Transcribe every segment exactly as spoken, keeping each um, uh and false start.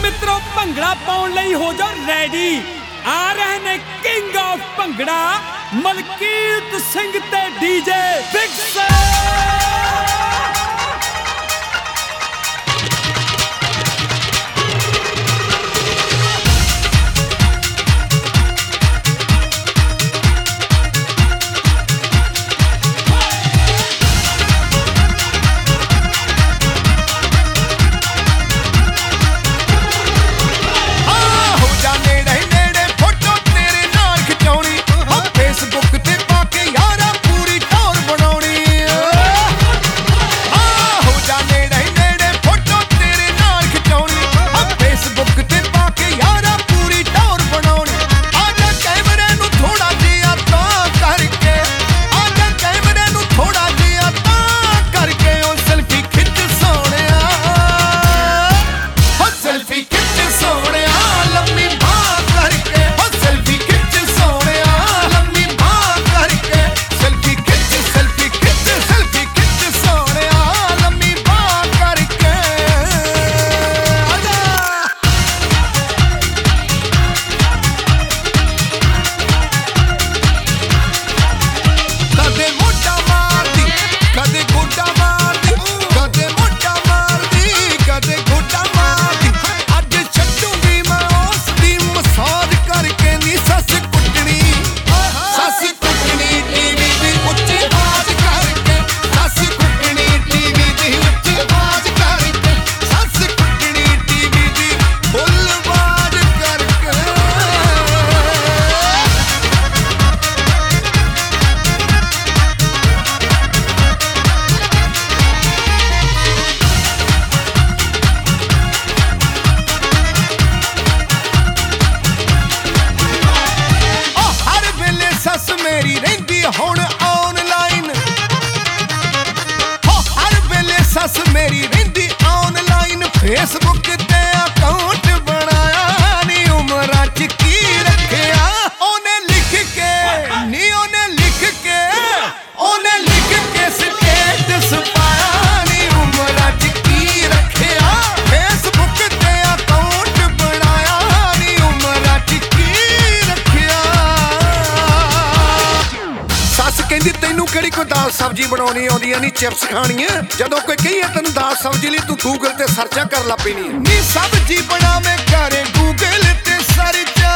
ਮਿੱਤਰੋ ਭੰਗੜਾ ਪਾਉਣ ਲਈ ਹੋ ਜਾ ਰੈਡੀ। ਆ ਰਹੇ ਨੇ ਕਿੰਗ ਆਫ ਭੰਗੜਾ ਮਲਕੀਤ ਸਿੰਘ ਤੇ ਡੀਜੇ ਫਿਕਸ। ਮੇਰੀ ਰਹਿੰਦੀ ਹੁਣ ਆਨਲਾਈਨ ਹੋ ਹਰ ਵੇਲੇ ਸੱਸ ਮੇਰੀ ਰਹਿੰਦੀ ਆਨਲਾਈਨ ਫੇਸਬੁੱਕ ਤੇ ਅਕਾਊਂਟ ਬਣਾਇਆ ਨੀ ਉਮਰਾਂ ਚ ਕੀ ਰੱਖਿਆ ਉਹਨੇ ਲਿਖ ਕੇ ਨੀ ਉਹਨੇ ਲਿਖ ਕੇ ਉਹਨੇ ਲਿਖ ਕੇ ਸਟੇਟਸ ਪਾਇਆ ਨੀ ਉਮਰਾਂ ਚ ਕੀ ਰੱਖਿਆ ਫੇਸਬੁੱਕ ਤੇ ਅਕਾਊਂਟ ਬਣਾਇਆ ਨੀ ਉਮਰਾਂ ਚ ਕੀ ਰੱਖਿਆ। ਸੱਸ ਕਹਿੰਦੀ ਤੈਨੂੰ ਕਿਹੜੀ ਕੋਈ ਦਾਲ ਸਬਜ਼ੀ ਬਣਾਉਣੀ ਆਉਂਦੀ ਐ ਨੀ ਚਿਪਸ ਖਾਣੀਆਂ ਜਦੋਂ ਕੋਈ ਕਹੀਏ ਤੈਨੂੰ ਦਾਲ ਸਬਜ਼ੀ ਲਈ ਤੂੰ ਗੂਗਲ ਤੇ ਸਰਚਾਂ ਕਰ ਲਾ ਪੈਣੀ ਨੀ ਸਬਜ਼ੀ ਬਣਾਵੇਂ ਘਰੇ ਗੂਗਲ ਤੇ ਸਰਚਾਂ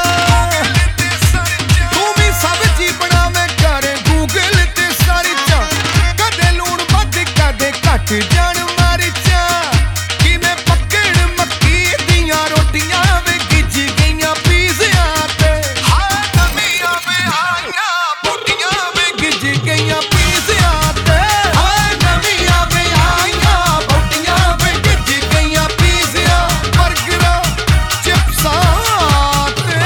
ਤੂੰ ਵੀ ਸਬਜ਼ੀ ਬਣਾਵੇਂ ਘਰੇ ਗੂਗਲ ਤੇ ਸਰਚਾਂ ਕਦੇ ਲੂਣ ਵੱਧ ਕਦੇ ਘੱਟ ਜਾਣ ਮਰਚਾਂ ਕਿਵੇਂ ਪੱਕਣ ਮੱਕੀ ਦੀਆਂ ਰੋਟੀਆਂ ਵੇ ਗਿੱਜ ਗਈਆਂ ਪੀਜ਼ਿਆਂ ਤੇ ਹਾਂ ਨਵੀਆਂ ਵੇ ਆਈਆਂ ਬੋਟੀਆਂ ਵੇ ਗਿੱਜ ਗਈਆਂ ਪੀਜ਼ਿਆਂ ਤੇ ਹਾਂ ਨਵੀਆਂ ਵੇ ਆਈਆਂ ਬੋਟੀਆਂ ਵੇ ਗਿੱਜ ਗਈਆਂ ਪੀਜ਼ਿਆਂ ਬਰਗਰਾਂ ਚਿਪਸਾਂ ਤੇ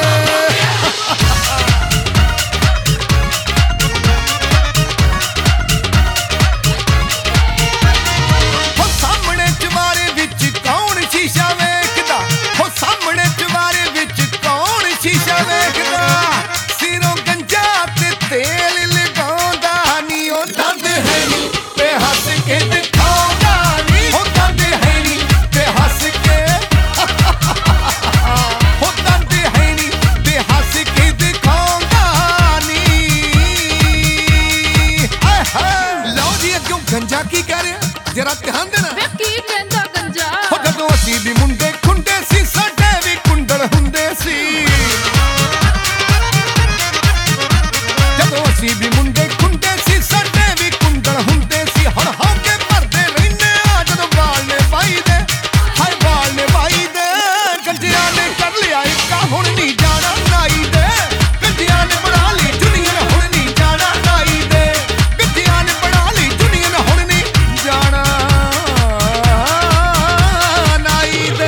ਹੋ ਸਾਹਮਣੇ ਚਵਾਰੇ ਵਿੱਚ ਕੌਣ ਸ਼ੀਸ਼ਾ ਵੇਖਦਾ ਹੋ ਸਾਹਮਣੇ ਚਵਾਰੇ ਵਿੱਚ ਕੌਣ ਸ਼ੀਸ਼ਾ ਵੇਖਦਾ ਸਿਰੋਂ ਗੰਜਾ ਤੇ ਤੇਲ ਲਗਾਉਂਦਾ ਨੀ ਉਹ ਦੰਦ ਹੈ ਨੀ ਤੇ ਹੱਸ ਕੇ ਦਿਖਾਉਂਦਾ ਨੀ ਉਹ ਦੰਦ ਹੈ ਨੀ ਤੇ ਹੱਸ ਕੇ ਉਹ ਦੰਦ ਹੈ ਨੀ ਤੇ ਹੱਸ ਕੇ ਦਿਖਾਉਂਦਾ ਨੀ ਹਾਏ ਹਾਏ ਲਓ ਜੀ ਅੱਗੋਂ ਗੰਜਾ ਕੀ ਕਹਿ ਰਿਹਾ ਜਰਾ ਧਿਆਨ ਦੇਣਾ ਵੇ ਕੀ ਕਹਿੰਦਾ ਗੰਜਾ ਹੋ ਜਦੋਂ ਅਸੀਂ ਵੀ ਮੁੰਡੇ ਖੁੰਡੇ ਸੀ ਸਾਡੇ ਵੀ ਕੁੰਡਲ ਹੁੰਦੇ ਸੀ ਜਦੋਂ ਅਸੀਂ ਵੀ ਮੁੰਡੇ ਖੁੰਡੇ ਸੀ ਸਾਡੇ ਵੀ ਕੁੰਡਲ ਹੁੰਦੇ ਸੀ ਹੁਣ ਹੋ ਕੇ ਭਰਦੇ ਰਹਿੰਦੇ ਆ ਜਦੋਂ ਵਾਲ ਨੇ ਵਾਈ ਦੇ ਹਾਏ ਵਾਲ ਨੇ ਵਾਈ ਦੇ ਗੰਜਿਆਂ ਨੇ ਕਰ ਲਿਆ ਇੱਕਾ ਹੁਣ ਨਹੀਂ ਜਾਣਾ ਨਾਈ ਦੇ ਗੰਜਿਆਂ ਨੇ ਬਣਾ ਲਈ ਜੁਨੀਅਰ ਹੁਣ ਨਹੀਂ ਜਾਣਾ ਨਾਈ ਦੇ ਗੰਜਿਆਂ ਨੇ ਬਣਾ ਲਈ ਜੁਨੀਅਰ ਹੁਣ ਨਹੀਂ ਜਾਣਾ ਨਾਈ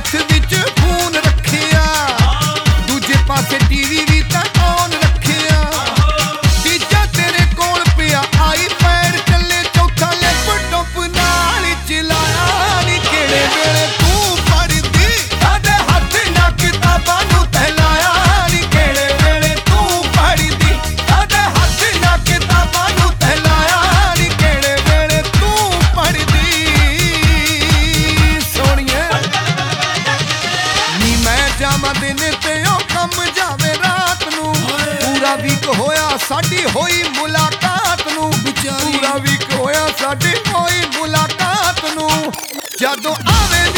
ਹੱਥ ਵਿੱਚ ਫੋਨ ਰੱਖਿਆ ਦੂਜੇ ਪਾਸੇ ਟੀਵੀ ਵੀ ਤਾਂ ਔਨ ਰੱਖਿਆ ਤੀਜਾ ਤੇਰੇ ਕੋਲ ਪਿਆ ਆਈਪੈਡ ਚੱਲੇ ਚੌਥਾ ਲੈਪਟਾਪ ਨਾਲ ਹੀ ਚਲਾਇਆ ਨੀ ਕਿਹੜੇ ਵੇਲੇ ਤੂੰ ਪੜ੍ਹਦੀ ਸਾਡੇ ਹੱਥ ਨਾ ਕਿਤਾਬਾਂ ਨੂੰ ਤਹਿਲਾਇਆ ਨੀ ਕਿਹੜੇ ਵੇਲੇ ਤੂੰ ਪੜ੍ਹਦੀ ਸਾਡੇ ਹੱਥ ਨਾ ਕਿਤਾਬਾਂ ਨੂੰ ਤਹਿਲਾਇਆ ਨੀ ਕਿਹੜੇ ਵੇਲੇ ਤੂੰ ਪੜ੍ਹਦੀ ਸੋਹਣੀਏ ਨੀ ਮੈਂ ਜਾਵਾਂ ਦਿਨ ਤੇ ਉਹ ਕੰਮ ਜਾਵੇ ਰਾਤ ਨੂੰ ਪੂਰਾ ਵੀਕ ਹੋਇਆ ਸਾਡੀ ਹੋਈ ਮੁਲਾਕਾਤ ਨੂੰ ਪੂਰਾ ਵੀਕ ਹੋਇਆ ਸਾਡੀ ਹੋਈ ਮੁਲਾਕਾਤ ਨੂੰ ਜਦੋਂ ਆਵੇ